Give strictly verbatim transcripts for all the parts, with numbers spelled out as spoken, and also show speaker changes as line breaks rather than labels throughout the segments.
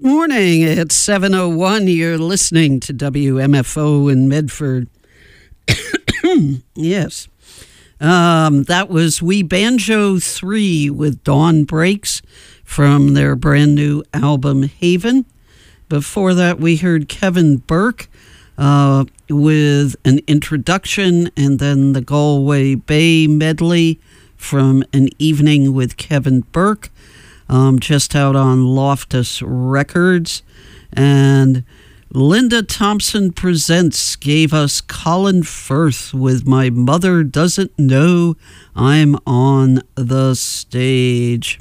Morning. It's seven oh one. You're listening to W M F O in Medford. Yes. Um, that was We Banjo three with Dawn Breaks from their brand new album Haven. Before that, we heard Kevin Burke uh, with an introduction, and then the Galway Bay medley from An Evening with Kevin Burke. Um, just out on Loftus Records. And Linda Thompson Presents gave us Colin Firth with My Mother Doesn't Know I'm on the Stage.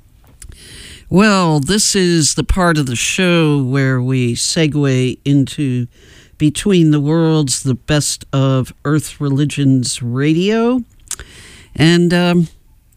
Well, this is the part of the show where we segue into Between the Worlds, the best of Earth Religions Radio. And um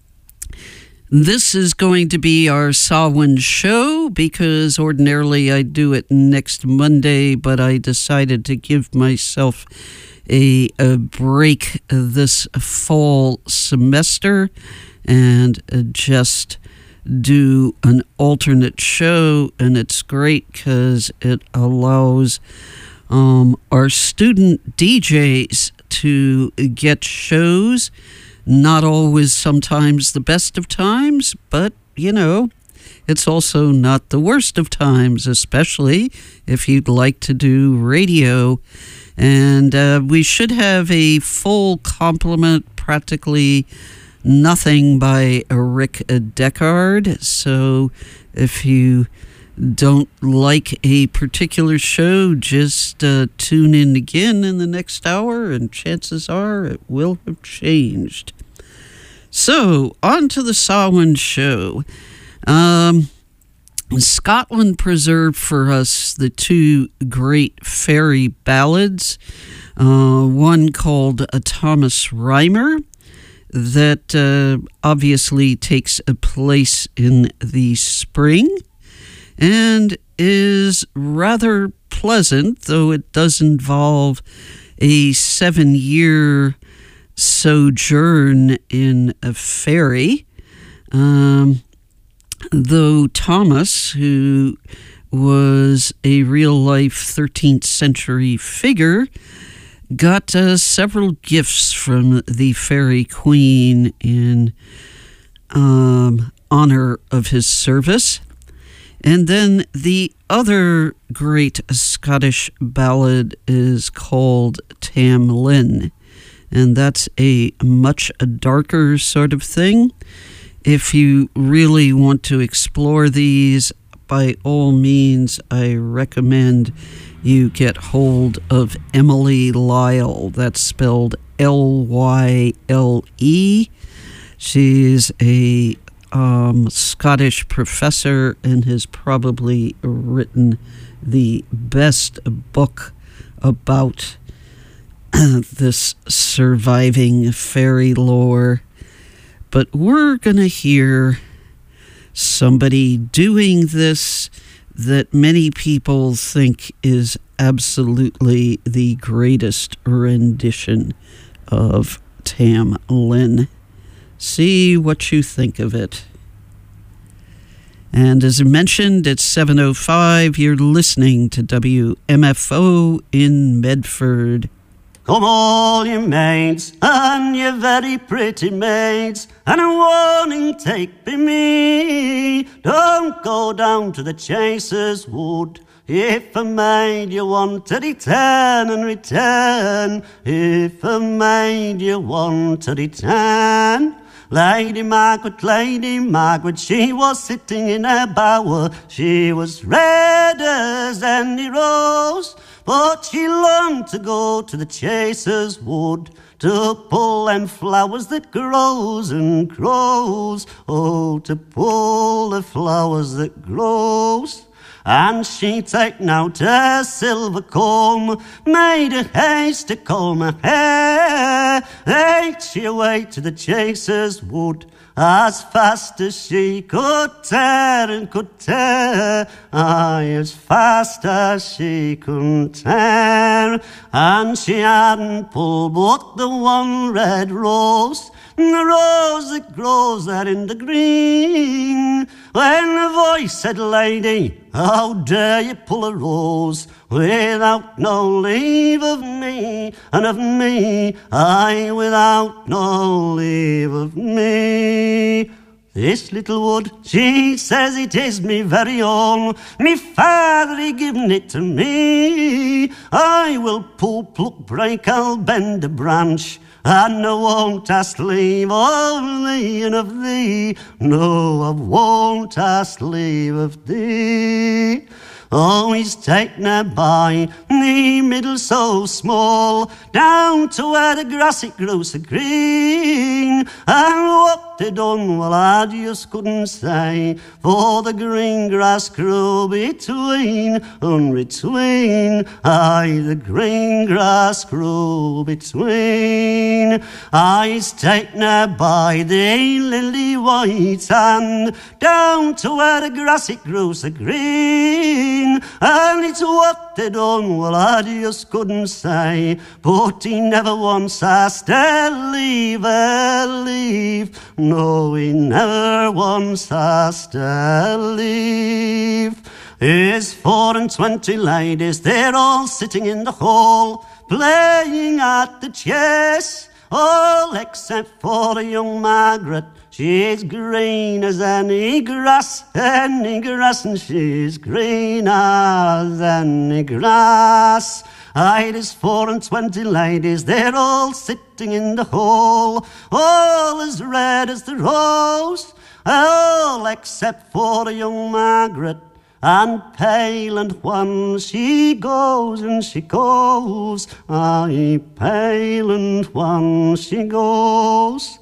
this is going to be our Samhain show because ordinarily I do it next Monday, but I decided to give myself a, a break this fall semester and just do an alternate show. And it's great because it allows um, our student D Js to get shows. Not always sometimes the best of times, but, you know, it's also not the worst of times, especially if you'd like to do radio. And uh, we should have a full complement, practically nothing by Rick Deckard. So if you don't like a particular show, just uh, tune in again in the next hour, and chances are it will have changed. So, on to the Samhain show. Um, Scotland preserved for us the two great fairy ballads, uh, one called A Thomas Rhymer, that uh, obviously takes a place in the spring, and is rather pleasant, though it does involve a seven-year sojourn in a ferry. Um, though Thomas, who was a real-life thirteenth century figure, got uh, several gifts from the fairy queen in um, honor of his service. And then the other great Scottish ballad is called Tam Lin, and that's a much darker sort of thing. If you really want to explore these, by all means, I recommend you get hold of Emily Lyle. That's spelled L Y L E. She's a Um, Scottish professor and has probably written the best book about this surviving fairy lore. But we're going to hear somebody doing this that many people think is absolutely the greatest rendition of Tam Lin. See what you think of it. And as I mentioned, it's seven oh five. You're listening to W M F O in Medford.
Come all you maids, and you very pretty maids, and a warning take by me. Don't go down to the Chaser's Wood. If a maid you want to return and return, if a maid you want to return. Lady Margaret, Lady Margaret, she was sitting in her bower. She was red as any rose, but she longed to go to the Chaser's Wood to pull them flowers that grows and grows. Oh, to pull the flowers that grows. And she taken out her silver comb, made a haste to comb her hair. Ate she away to the Chaser's Wood, as fast as she could tear and could tear. Aye, as fast as she could tear. And she hadn't pulled but the one red rose, the rose that grows there in the green. When a voice said, "Lady, how dare you pull a rose without no leave of me, and of me, aye, without no leave of me?" This little wood, she says, it is me very own. Me father, he given it to me. I will pull, pluck, break, I'll bend a branch, and I won't ask leave of thee and of thee. No, I won't ask leave of thee. Oh, he's taken her by the middle so small, down to where the grass it grows so green. And what they done, well, I just couldn't say, for the green grass grew between, and between, aye, the green grass grew between. Ah, he's taken her by the lily white hand, down to where the grass it grows so green. And it's what they done, well, I just couldn't say, but he never once asked her leave, her leave. No, he never once asked her leave. Here's four and twenty ladies, they're all sitting in the hall, playing at the chess, all except for the young Margaret. She's green as any grass, any grass, and she's green as any grass. Aye, there's four and twenty ladies, they're all sitting in the hall, all as red as the rose, all except for the young Margaret. And pale and wan she goes, and she goes, aye, pale and wan she goes.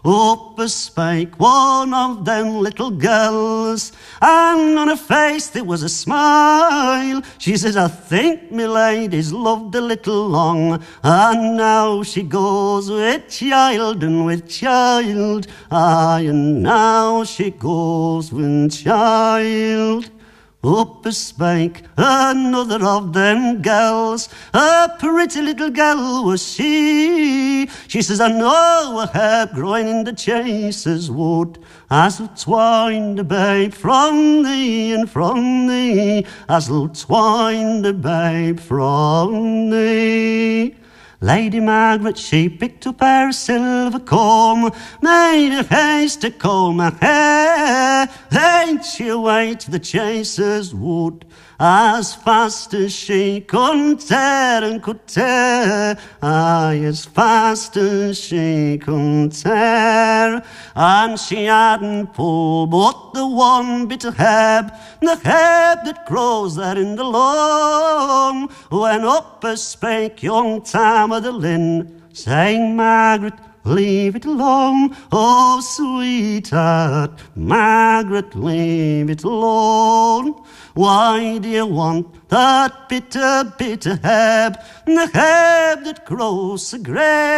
Up spake one of them little girls, and on her face there was a smile. She says, "I think me lady's loved a little long, and now she goes with child and with child, aye, and now she goes with child." Up spake another of them girls, a pretty little girl was she. She says, "I know a herb growing in the chaser's wood, as will twine the babe from thee and from thee, as will twine the babe from thee." Lady Margaret, she picked up her silver comb, made her haste to comb her hair, then she away to the chaser's wood, as fast as she could tear and could tear, aye, as fast as she could tear. And she hadn't pulled but the one bit of herb, the herb that grows there in the lawn, when up spake young Tam o' the Linn, saying, "Margaret, leave it alone, oh sweetheart, Margaret, leave it alone. Why do you want that bitter, bitter herb, the herb that grows so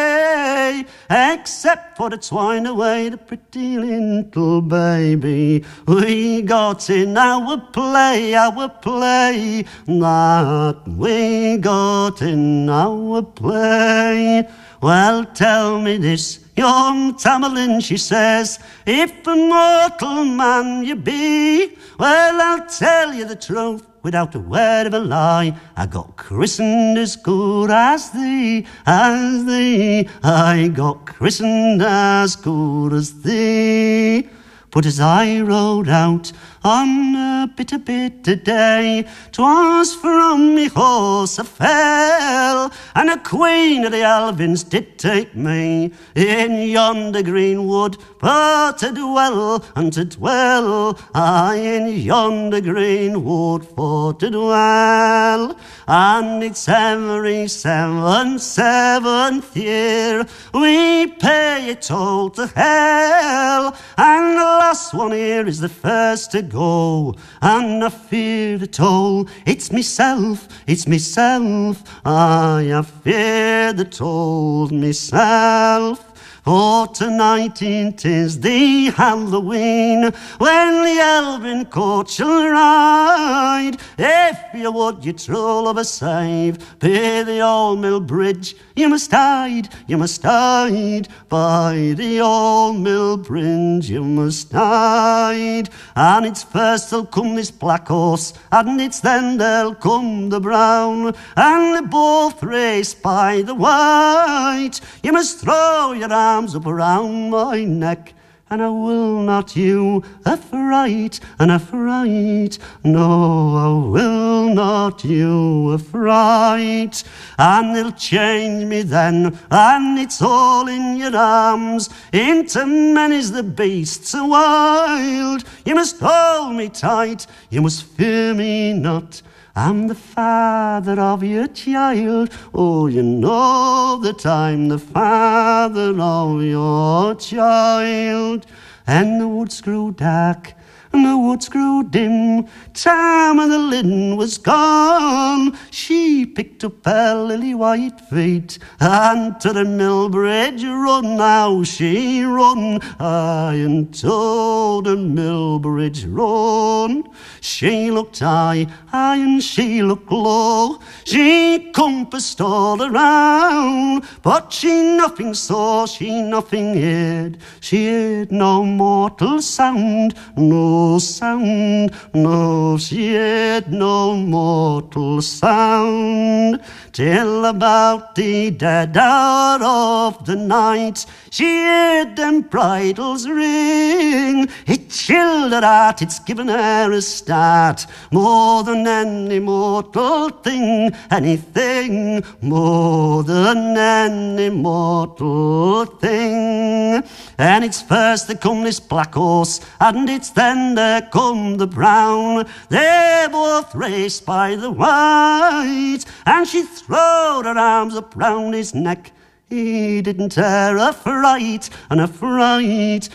grey, except for to twine away the pretty little baby we got in our play, our play, that we got in our play?" "Well, tell me this, young Tam o' Linn," she says, "if a mortal man you be, well, I'll tell you the truth without a word of a lie. I got christened as good as thee, as thee. I got christened as good as thee. But as I rode out on a bitter, bitter day, 'twas from me horse I fell, and a queen of the Alvins did take me in yonder green wood for to dwell and to dwell, aye, in yonder green wood for to dwell. And it's every seventh, seventh year we pay it all to hell, and the last one here is the first to go, and I fear the toll, it's myself, it's myself, aye, I fear the toll myself. For tonight it is the Halloween, when the elven court shall ride. If you would your troll of a save, by the old mill bridge you must hide, you must hide. By the old mill bridge you must hide. And it's first there'll come this black horse, and it's then there'll come the brown, and they both race by the white. You must throw your arms up around my neck, and I will not you affright, and affright. No, I will not you affright. And they'll change me then, and it's all in your arms. Into men is the beasts so wild. You must hold me tight, you must fear me not. I'm the father of your child. Oh, you know that I'm the father of your child. And the woods grew dark, and the woods grew dim. Time of the Lynn was gone. She picked up her lily white feet, and to the mill bridge run now she run. Aye, and to the mill bridge run. She looked high, high, and she looked low. She compassed all around, but she nothing saw, she nothing heard. She heard no mortal sound, no sound, no, she heard no mortal sound. Till about the dead hour of the night, she heard them bridles ring. It chilled her heart, it's given her a start, more than any mortal thing, anything, more than any mortal thing. And it's first there come this black horse, and it's then there come the brown. They both raced by the white, and she throwed her arms up round his neck. He didn't tear a fright, and a fright,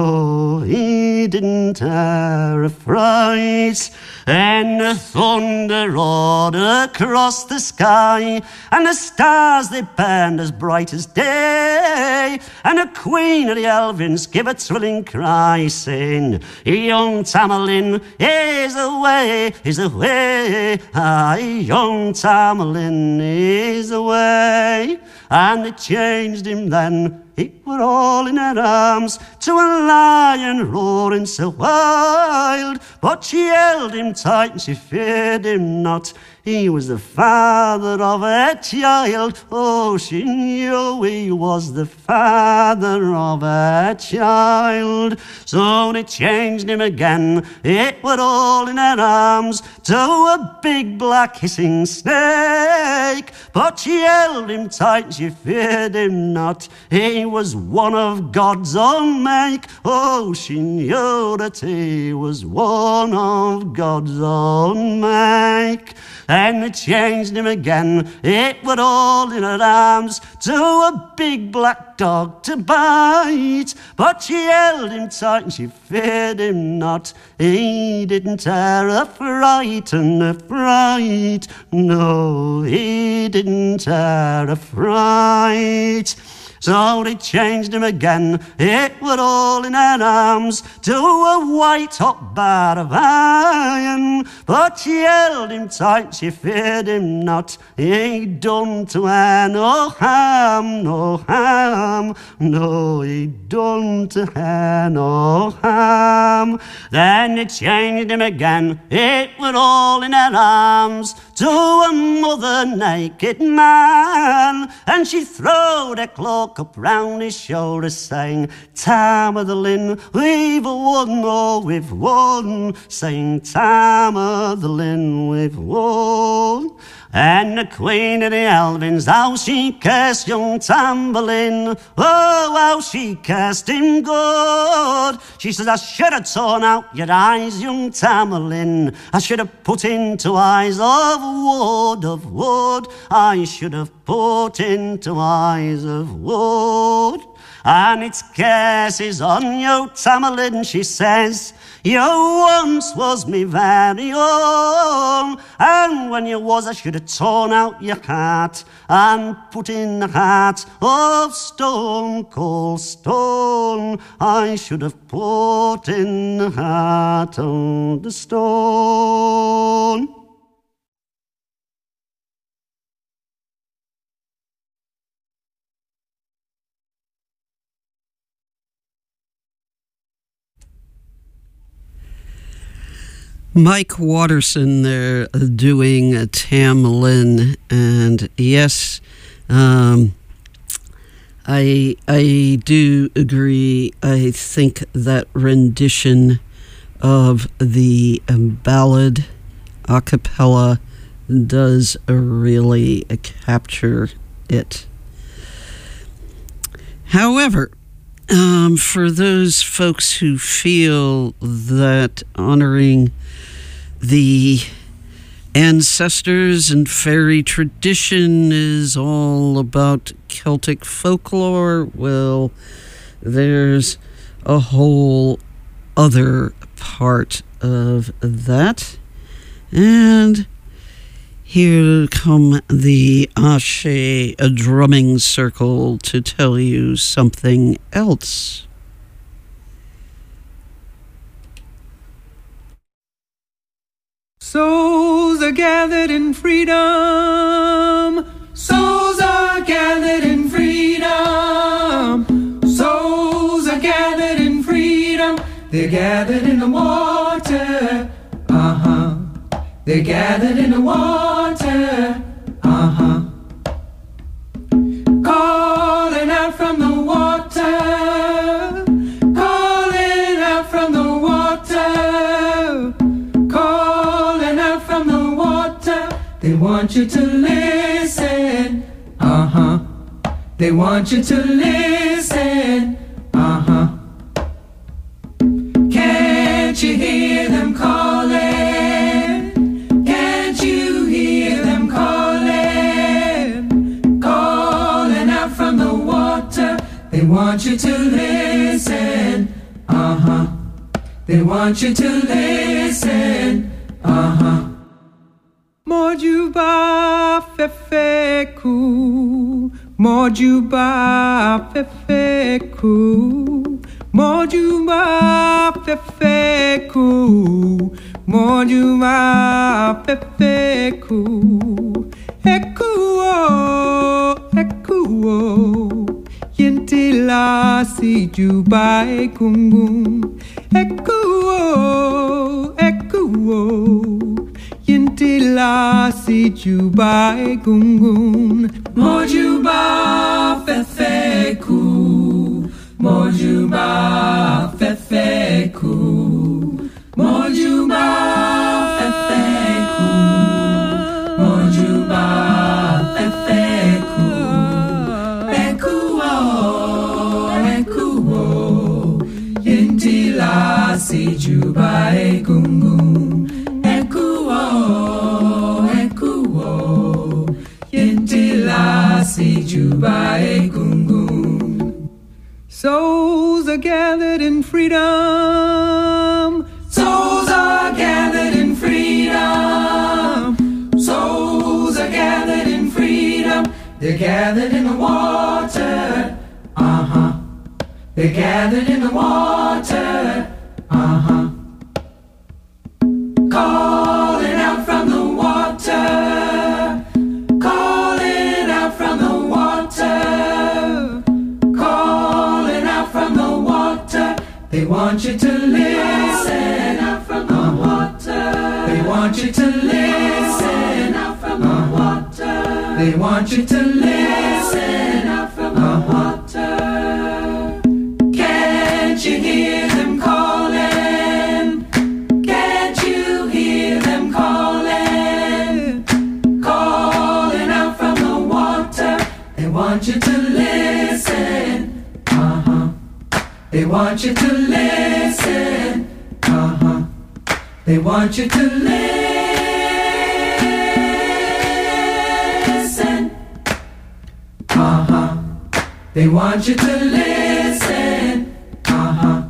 no, he didn't tear a fright. And the thunder roared across the sky, and the stars they burned as bright as day, and the queen of the elvins gave a thrilling cry, saying, young Tamerlane is away, is away, aye, young Tamerlane is away. And they changed him then, it were all in her arms, to a lion roaring so wild. But she held him tight and she feared him not. He was the father of her child. Oh, she knew he was the father of her child. So they changed him again, it were all in her arms, to a big black hissing snake. But she held him tight and she feared him not. He was one of God's own make. Oh, she knew that he was one of God's own make. And they changed him again, it were all in her arms, to a big black dog to bite. But she held him tight and she feared him not. He didn't tear a fright, and a fright, no, he didn't tear a fright. So they changed him again, it were all in her arms, to a white hot bar of iron. But she held him tight, she feared him not. He ain't done to her no harm, no harm, no, he done to her no harm. Then they changed him again, it were all in her arms, to a mother naked man. And she throwed her cloak up round his shoulders, saying, Tam of the Lynn, we've won, oh, we've won. Saying, Tam of the Lynn, we've won. And the queen of the elvins, how she cursed young Tamburlaine. Oh, how she cursed him good. She says, I should have torn out your eyes, young Tamburlaine. I should have put into eyes of wood of wood I should have put into eyes of wood. And its cases on your Tamerlane, she says, you once was me very own. And when you was, I should have torn out your heart and put in a heart of stone, cold stone. I should have put in a heart of the stone.
Mike Watterson there doing a Tamerlane, and yes, um, I I do agree. I think that rendition of the um, ballad a cappella does really uh, capture it. However, um, for those folks who feel that honoring the ancestors and fairy tradition is all about Celtic folklore, well, there's a whole other part of that. And here come the Ashe drumming circle to tell you something else.
Souls are gathered in freedom. Souls are gathered in freedom. Souls are gathered in freedom. They're gathered in the water. Uh-huh. They're gathered in the water. Uh-huh. Calling out from the water. Calling out from the water. Calling out from the water. They want you to listen. Uh-huh. They want you to listen. Uh-huh. Can't you hear them calling? Can't you hear them calling? Calling out from the water. They want you to listen. Uh-huh. They want you to listen. Uh-huh. Mojuba fefeku. Mojuba fefeku. Mojuba fefeku. Mojuba fefeku. Ekuo, ekuo. Yentila si juba ekungun. Ekuo, ekuo. Yentila si juba ekungun. Mojuba fefeku. Mojuba fefeku. Mojuba fefeku. Mojuba fefeku. Ekuo, ekuo. Yentila si juba ekungun. Ekuo, ekuo. Yentila si juba ekungun. Souls are gathered in freedom. Souls are gathered in freedom. Souls are gathered in freedom. They're gathered in the water. Uh-huh. They're gathered in the water. Uh-huh. Calling out from the water. Calling out from the water. Calling out from the water. They want you to listen. Out from the water. They want you to listen. Out from the water. They want you to listen. Out from the water. Can't you hear them calling? Can't you hear them calling? Calling out from the water. They want you to listen. Uh-huh. They want you to listen. Uh-huh. They want you to listen. They want you to listen. Uh-huh.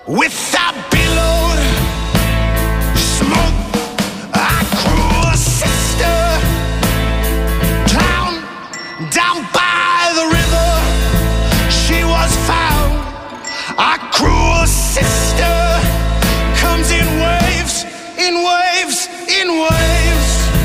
with that billowed smoke. I grew a sister down, down by the river. She was found. I grew a sister, comes in waves, in waves, in waves.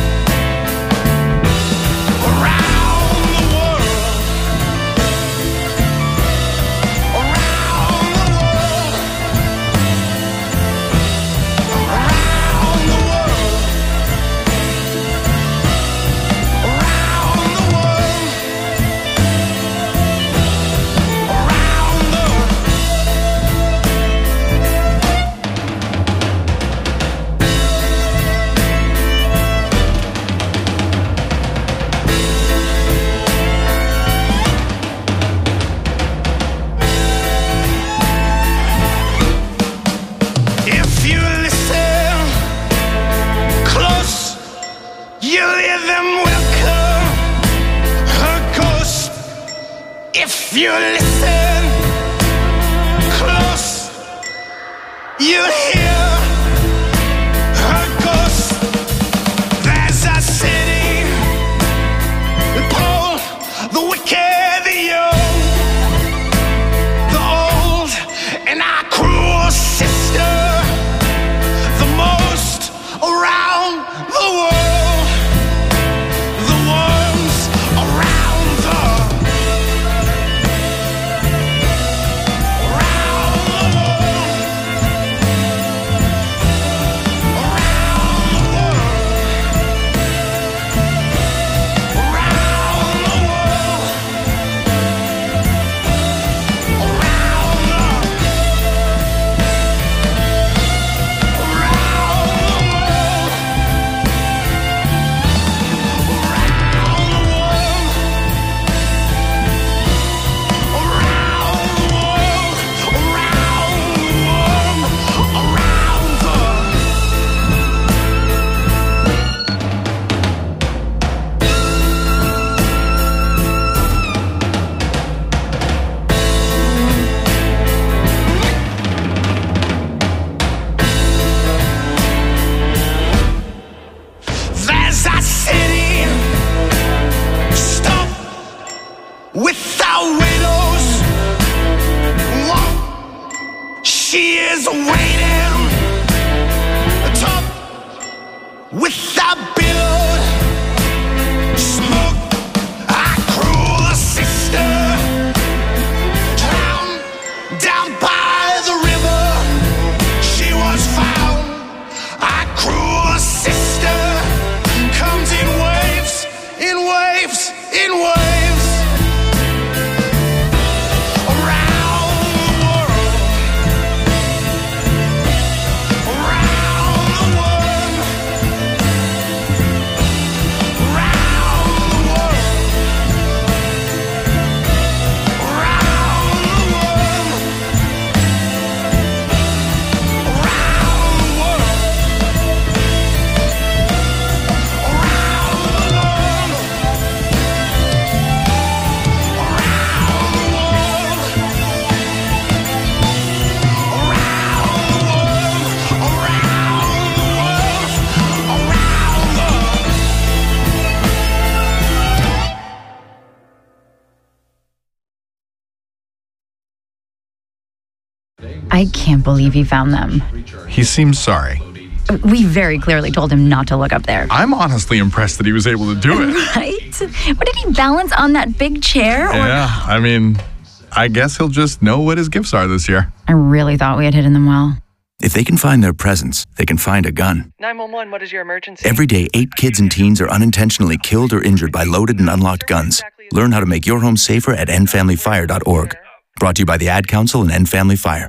If you listen close, you'll hear her ghost. There's a city, the poor, the wicked, the young, the old, and our cruel sister, the most around the world, the ones around the without widows, she is waiting atop with that billowed smoke. I grew a sister down, down by the river. She was found. I grew a sister, comes in waves, in waves, in waves.
I can't believe he found them.
He seems sorry.
We very clearly told him not to look up there.
I'm honestly impressed that he was able to do it.
Right? What did he balance on that big chair? Or...
Yeah, I mean, I guess he'll just know what his gifts are this year.
I really thought we had hidden them well.
If they can find their presents, they can find a gun.
nine one one, what is your emergency?
Every day, eight kids and teens are unintentionally killed or injured by loaded and unlocked guns. Learn how to make your home safer at end family fire dot org. Brought to you by the Ad Council and End Family Fire.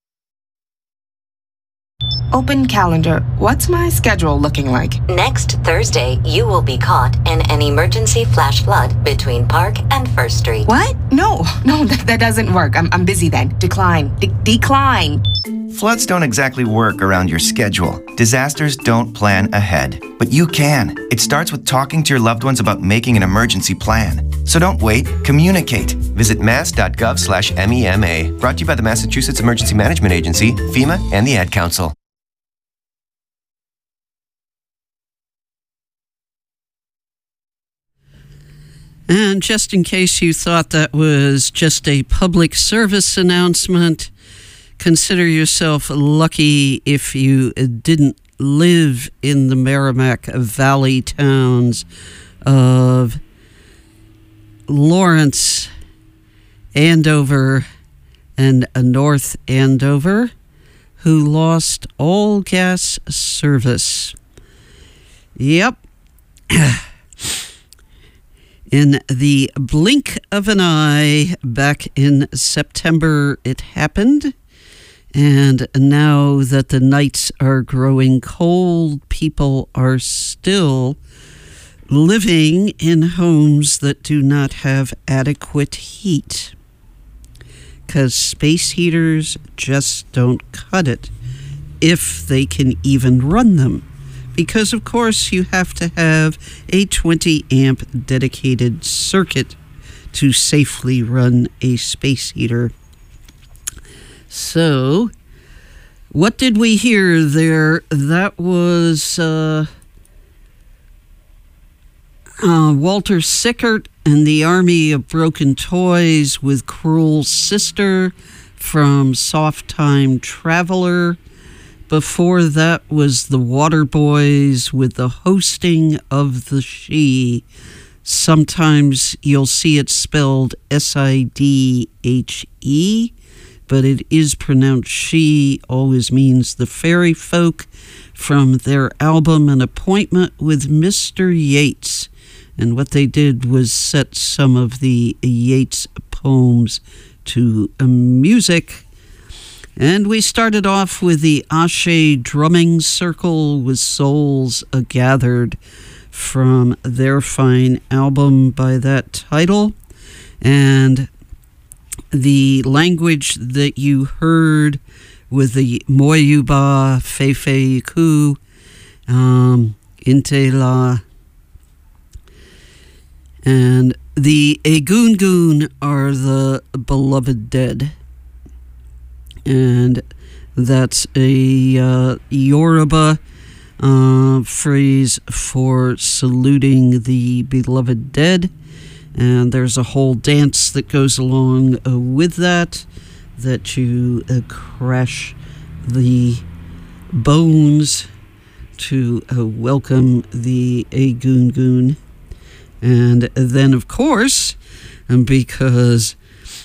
Open calendar. What's my schedule looking like?
Next Thursday, you will be caught in an emergency flash flood between Park and First Street.
What? No, no, that, that doesn't work. I'm, I'm busy then. Decline. De- decline.
Floods don't exactly work around your schedule. Disasters don't plan ahead. But you can. It starts with talking to your loved ones about making an emergency plan. So don't wait. Communicate. Visit mass.gov slash MEMA. Brought to you by the Massachusetts Emergency Management Agency, FEMA, and the Ad Council.
And just in case you thought that was just a public service announcement, consider yourself lucky if you didn't live in the Merrimack Valley towns of Lawrence, Andover, and North Andover, who lost all gas service. Yep. In the blink of an eye, back in September, it happened. And now that the nights are growing cold, people are still living in homes that do not have adequate heat, because space heaters just don't cut it if they can even run them. Because, of course, you have to have a twenty amp dedicated circuit to safely run a space heater. So, what did we hear there? That was uh, uh, Walter Sickert and the Army of Broken Toys with Cruel Sister from Soft Time Traveler. Before that was the Waterboys with the Hosting of the She. Sometimes you'll see it spelled S I D H E, but it is pronounced she, always means the fairy folk, from their album An Appointment with Mister Yeats. And what they did was set some of the Yeats poems to music. And we started off with the Ashe Drumming Circle with Souls A-Gathered from their fine album by that title. And the language that you heard with the Moyuba Feifei Ku, um, Intela, and the Egungun are the beloved dead. And that's a uh, Yoruba uh, phrase for saluting the beloved dead. And there's a whole dance that goes along uh, with that, that you uh, crash the bones to uh, welcome the Egungun. And then, of course, because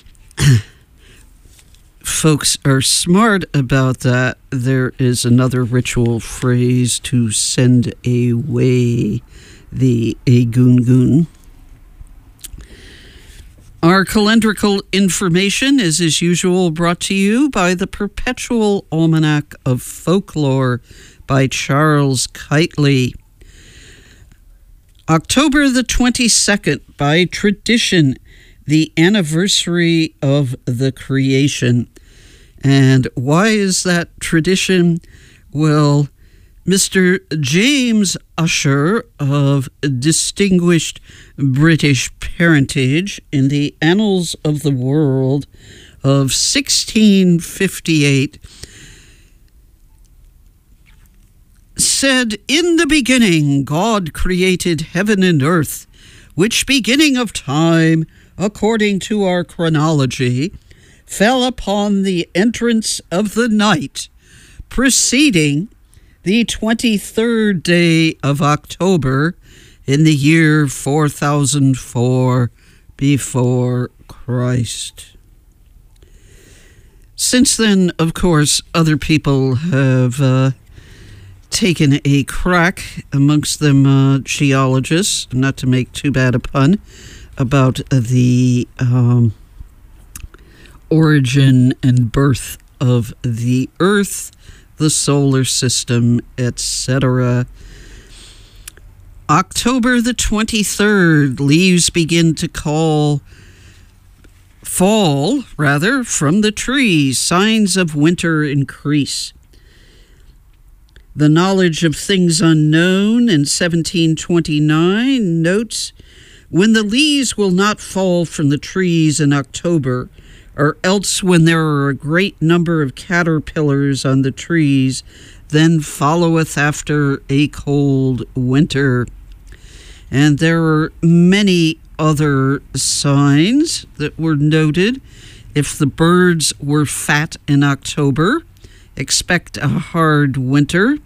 folks are smart about that, there is another ritual phrase to send away the Egungun. Our calendrical information is, as usual, brought to you by the Perpetual Almanac of Folklore by Charles Keightley. October the twenty-second, by tradition, the anniversary of the creation. And why is that tradition? Well, Mister James Ussher, of distinguished British parentage, in the Annals of the World of sixteen fifty-eight, said, "In the beginning God created heaven and earth, which beginning of time, according to our chronology, fell upon the entrance of the night, preceding the twenty-third day of October in the year four thousand four before Christ." Since then, of course, other people have uh, taken a crack, amongst them uh, geologists, not to make too bad a pun, about the um, origin and birth of the Earth, the solar system, et cetera. October the twenty-third, leaves begin to call, fall, rather, from the trees. Signs of winter increase. The Knowledge of Things Unknown in seventeen twenty-nine notes, When the leaves will not fall from the trees in October, or else when there are a great number of caterpillars on the trees, then followeth after a cold winter. And there are many other signs that were noted. If the birds were fat in October, expect a hard winter.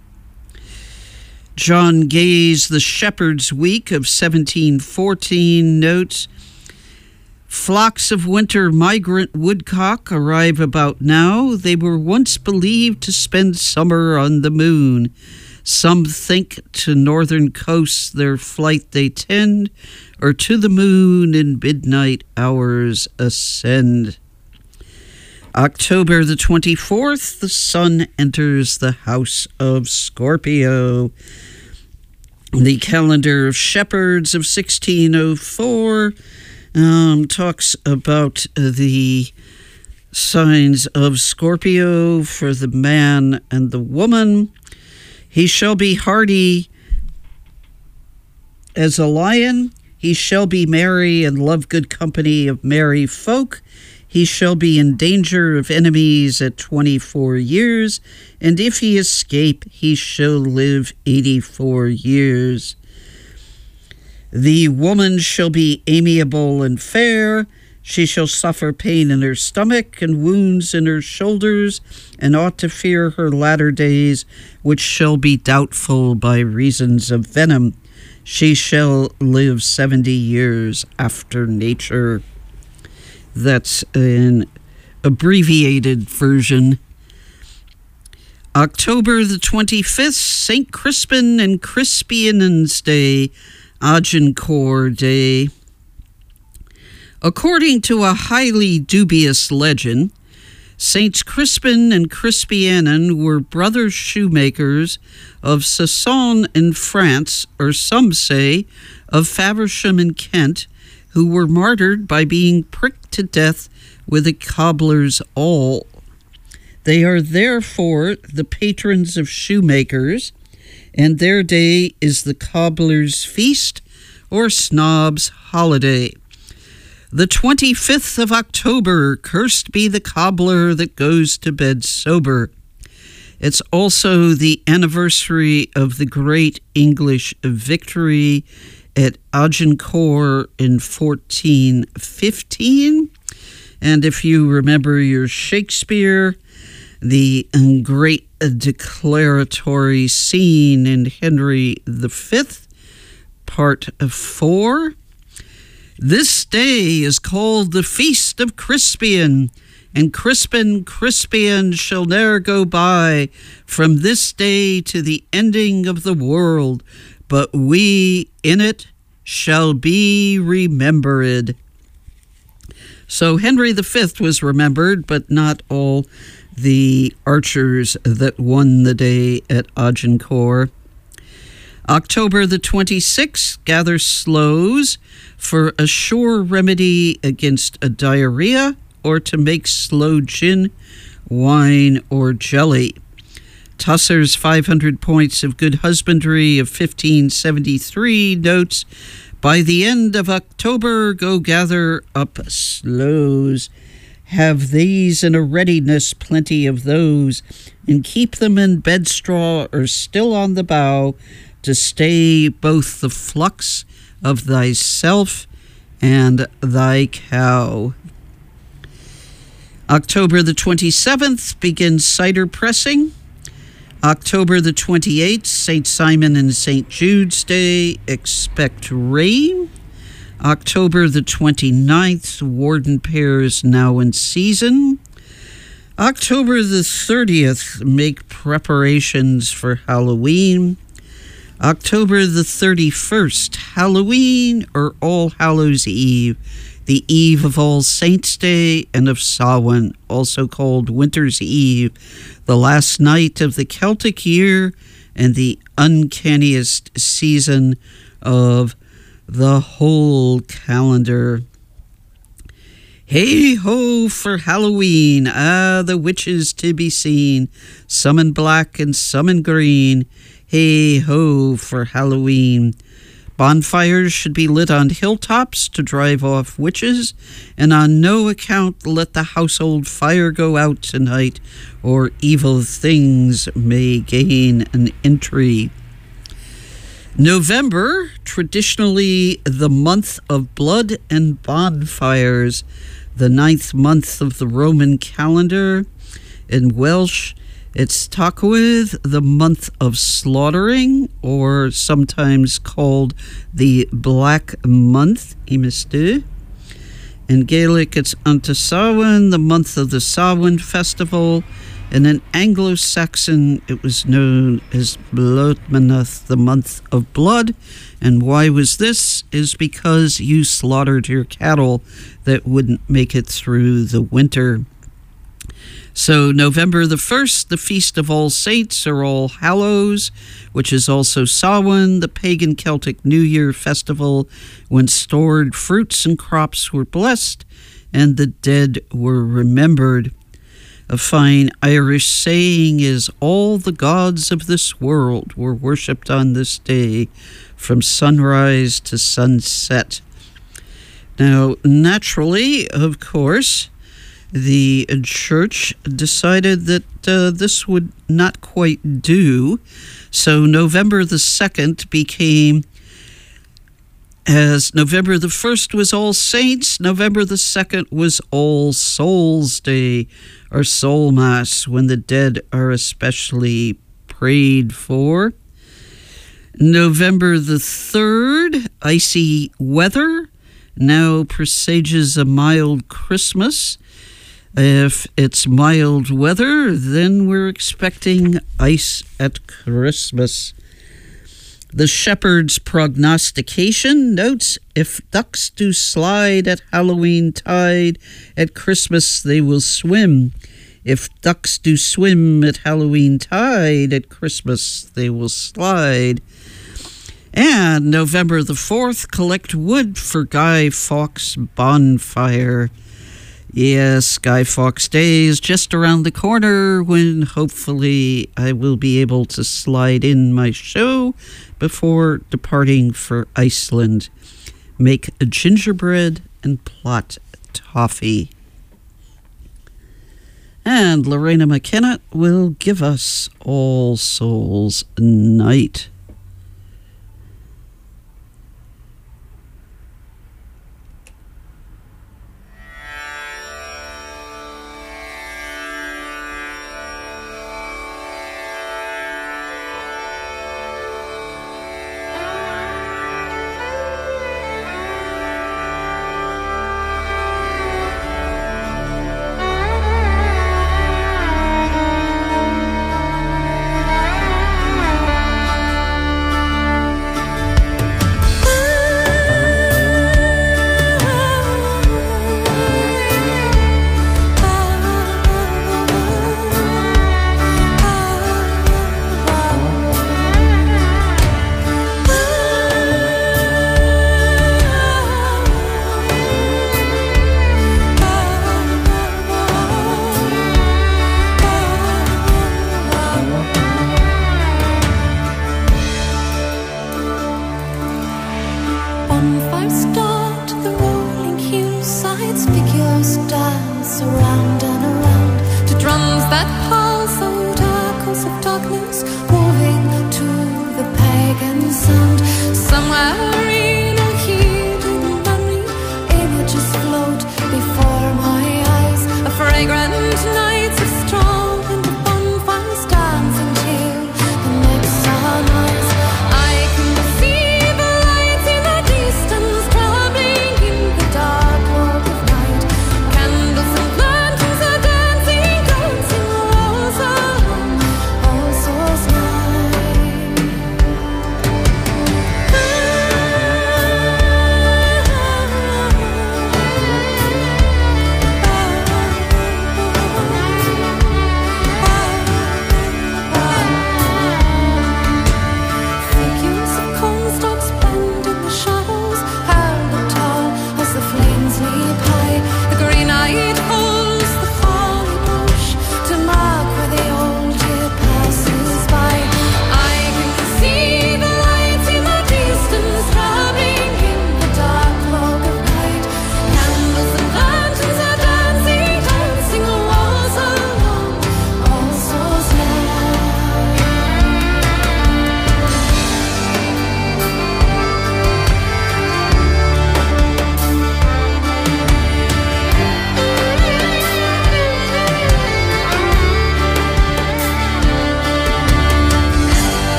John Gay's The Shepherd's Week of seventeen fourteen notes, flocks of winter migrant woodcock arrive about now. They were once believed to spend summer on the moon. Some think to northern coasts their flight they tend, or to the moon in midnight hours ascend. October the twenty-fourth, the sun enters the house of Scorpio. The calendar of shepherds of sixteen oh four um, talks about the signs of Scorpio for the man and the woman. He shall be hardy as a lion. He shall be merry and love good company of merry folk. He shall be in danger of enemies at twenty-four years, and if he escape, he shall live eighty-four years. The woman shall be amiable and fair. She shall suffer pain in her stomach and wounds in her shoulders, and ought to fear her latter days, which shall be doubtful by reasons of venom. She shall live seventy years after nature. That's an abbreviated version. October the twenty-fifth, Saint Crispin and Crispian's Day, Agincourt Day. According to a highly dubious legend, Saints Crispin and Crispianon were brother shoemakers of Soissons in France, or some say of Faversham in Kent, who were martyred by being pricked to death with a cobbler's awl. They are therefore the patrons of shoemakers, and their day is the cobbler's feast or snob's holiday. The twenty-fifth of October, cursed be the cobbler that goes to bed sober. It's also the anniversary of the great English victory at Agincourt in fourteen fifteen. And if you remember your Shakespeare, the great declaratory scene in Henry the Fifth, part four. This day is called the Feast of Crispian, and Crispin, Crispian shall ne'er go by from this day to the ending of the world, but we in it shall be remembered. So Henry the Fifth was remembered, but not all the archers that won the day at Agincourt. October the twenty-sixth, gather sloes for a sure remedy against a diarrhea, or to make sloe gin, wine, or jelly. Tusser's five hundred Points of Good Husbandry of fifteen seventy-three notes, by the end of October go gather up sloes. Have these in a readiness, plenty of those, and keep them in bedstraw or still on the bough, to stay both the flux of thyself and thy cow. October the twenty-seventh begins cider pressing. October the twenty-eighth, Saint Simon and Saint Jude's Day, expect rain. October the twenty-ninth, Warden pears now in season. October the thirtieth, make preparations for Halloween. October the thirty-first, Halloween or All Hallows Eve, the eve of All Saints' Day and of Samhain, also called Winter's Eve, the last night of the Celtic year and the uncanniest season of the whole calendar. Hey ho for Halloween, ah, the witches to be seen, some in black and some in green. Hey ho for Halloween. Bonfires should be lit on hilltops to drive off witches, and on no account let the household fire go out tonight, or evil things may gain an entry. November, traditionally the month of blood and bonfires, the ninth month of the Roman calendar. In Welsh, it's Tachwedd, the month of slaughtering, or sometimes called the Black Month, Imysty. In Gaelic, it's Anta Samhain, the month of the Samhain festival. And in Anglo-Saxon, it was known as Blodmanath, the month of blood. And why was this? Is because you slaughtered your cattle that wouldn't make it through the winter. So November the first, the Feast of All Saints or All Hallows, which is also Samhain, the pagan Celtic New Year festival when stored fruits and crops were blessed and the dead were remembered. A fine Irish saying is, all the gods of this world were worshipped on this day from sunrise to sunset. Now, naturally, of course, the church decided that uh, this would not quite do. So November the second became, as November the first was All Saints, November the second was All Souls Day, or Soul Mass, when the dead are especially prayed for. November the third, icy weather, now presages a mild Christmas. If it's mild weather, then we're expecting ice at Christmas. The Shepherd's Prognostication notes, if ducks do slide at Halloween tide, at Christmas they will swim. If ducks do swim at Halloween tide, at Christmas they will slide. And November the fourth, collect wood for Guy Fawkes' bonfire. Yes, Guy Fawkes Day is just around the corner, when hopefully I will be able to slide in my show before departing for Iceland. Make a gingerbread and plot toffee. And Lorena McKenna will give us All Souls Night.
Thank you.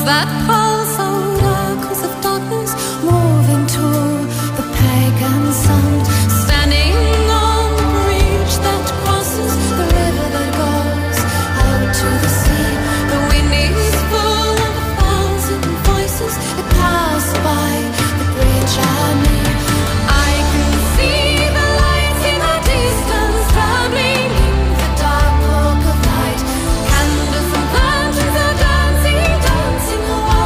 Lands that pulse on echoes of darkness, moving to the pagan sound, standing on the bridge that crosses the river that goes out to the sea. The wind is full of a thousand voices. It passed by the bridge and me. I can see the lights in the distance, traveling in the dark cloak of night. Candles and lanterns are dancing, dancing away.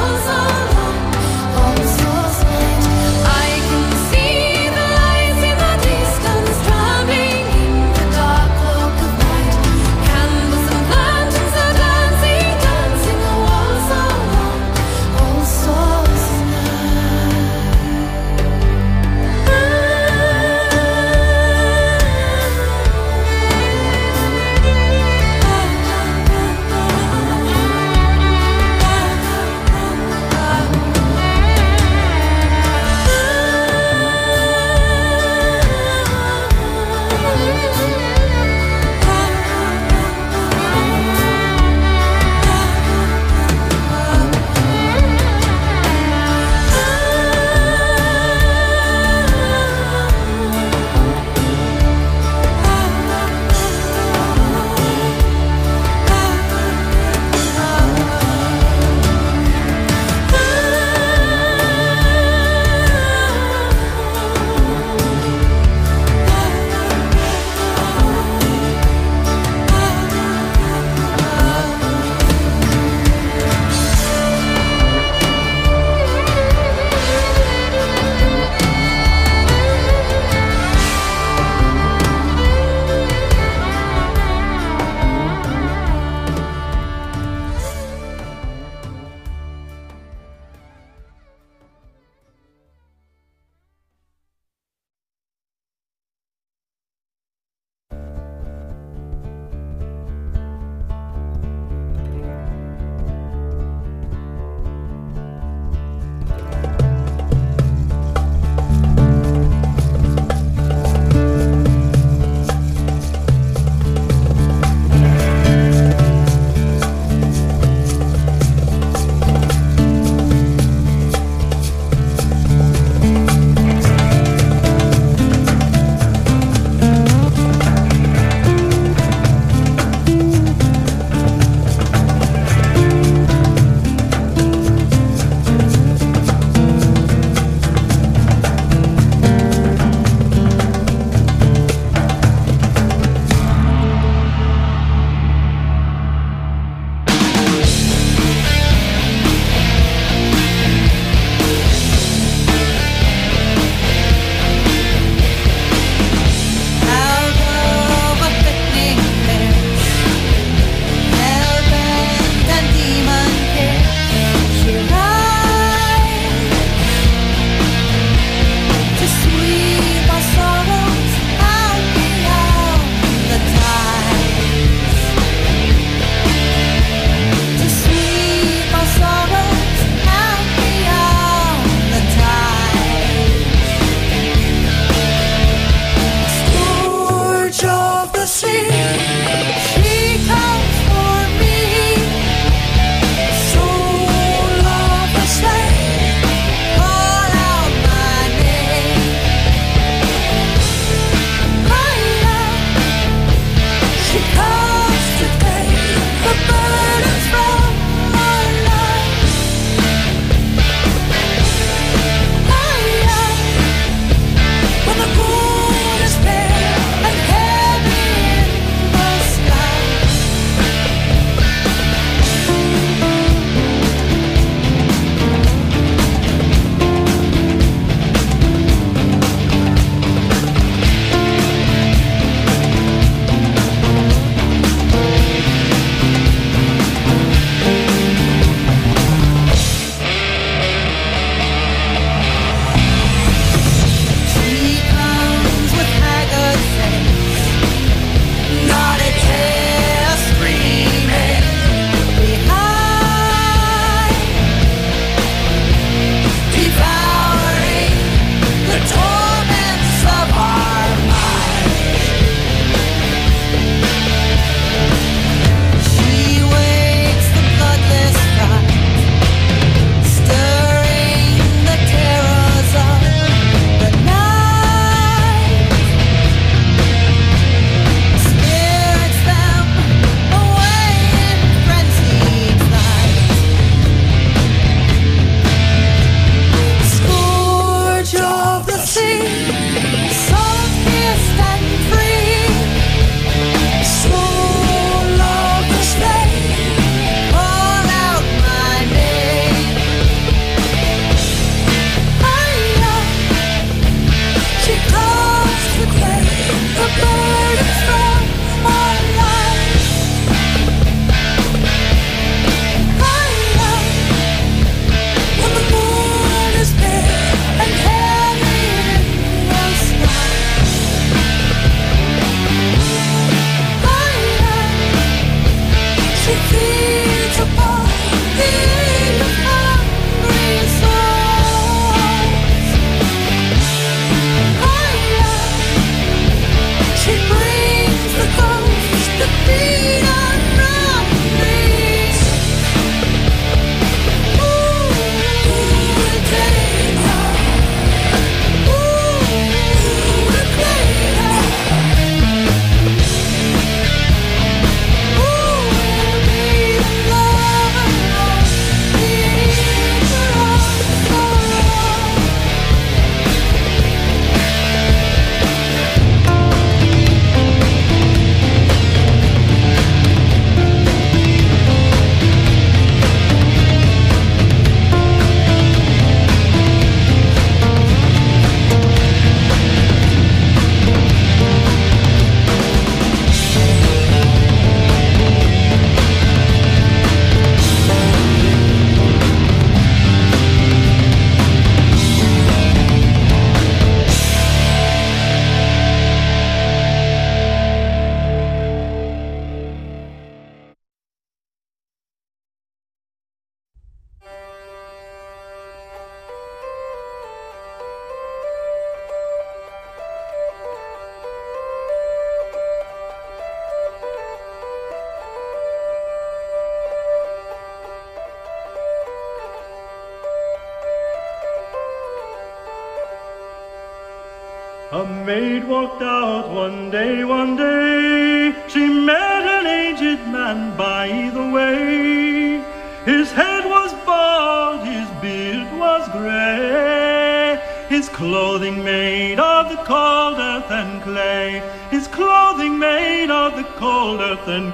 A maid walked out one day, one day. She met an aged man by the way. His head was bald, his beard was grey. His clothing made of the cold earth and clay. His clothing made of the cold earth and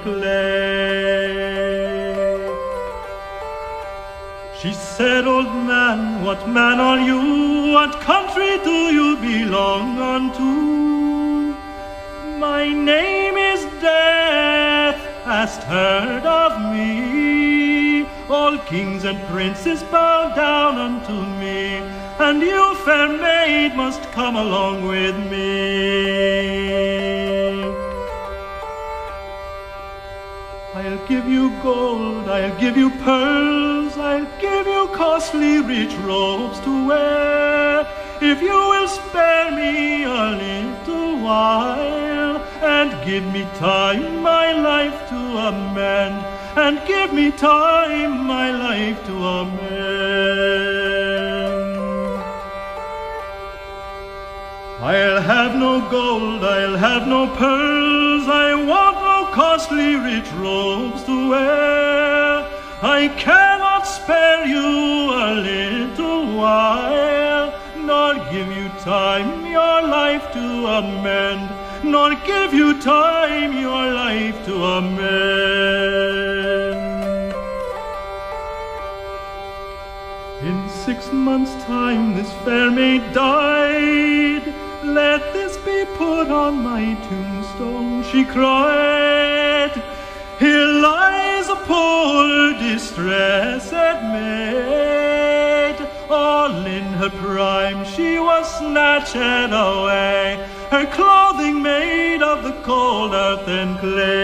clay. She said, "Old man, what man are you? What country do you belong unto?" "My name is Death, hast heard of me? All kings and princes bow down unto me, and you, fair maid, must come along with me. I'll give you gold, I'll give you pearls, I'll give you costly rich robes to wear, if you will spare me a little while, and give me time my life to amend, and give me time my life to amend. I'll have no gold, I'll have no pearls, I want no costly rich robes to wear. I cannot spare you a little while, nor give you time your life to amend, nor give you time your life to amend. In six months' time this fair maid died. Let this be put on my tombstone, she cried. Here lies a poor distressed maid, all in her prime she was snatched away, her clothing made of the cold earth and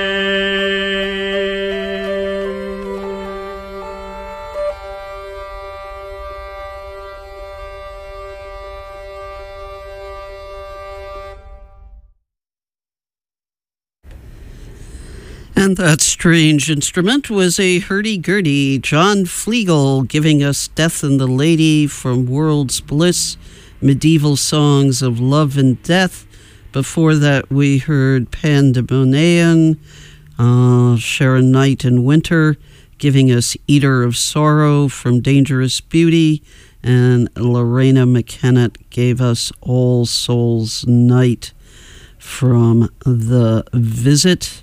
clay.
And that strange instrument was a hurdy-gurdy, John Fleagle, giving us Death and the Lady from World's Bliss, medieval songs of love and death. Before that, we heard Pandemonium, uh, Sharon Knight in Winter, giving us Eater of Sorrow from Dangerous Beauty, and Lorena McKennitt gave us All Souls Night from The Visit.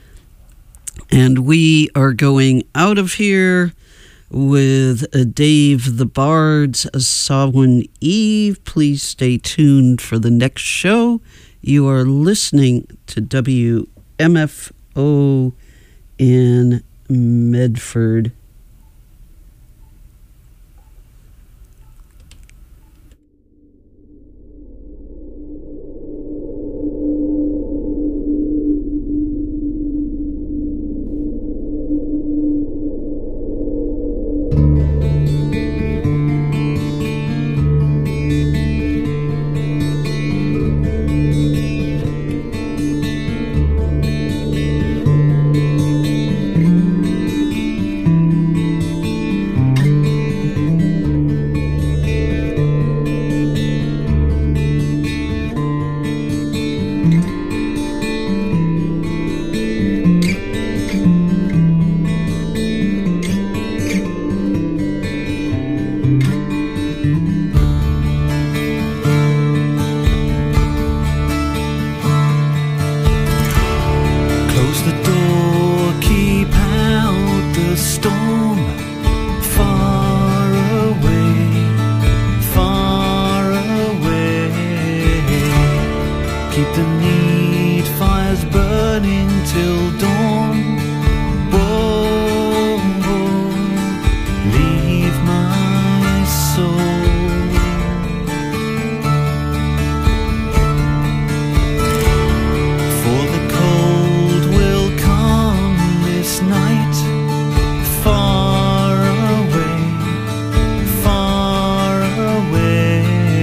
And we are going out of here with Dave the Bard's Samhain Eve. Please stay tuned for the next show. You are listening to W M F O in Medford.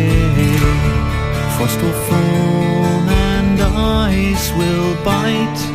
Frost will form and ice will bite.